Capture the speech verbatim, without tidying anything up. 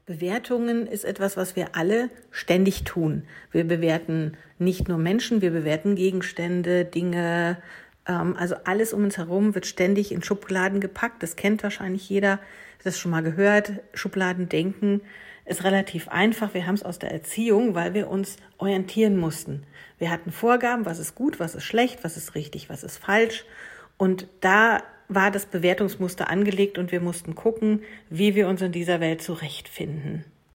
Bewertungen ist etwas, was wir alle ständig tun. Wir bewerten nicht nur Menschen, wir bewerten Gegenstände, Dinge, ähm, also alles um uns herum wird ständig in Schubladen gepackt. Das kennt wahrscheinlich jeder, das schon mal gehört. Schubladendenken ist relativ einfach. Wir haben es aus der Erziehung, weil wir uns orientieren mussten. Wir hatten Vorgaben, was ist gut, was ist schlecht, was ist richtig, was ist falsch. Und da war das Bewertungsmuster angelegt und wir mussten gucken, wie wir uns in dieser Welt zurechtfinden.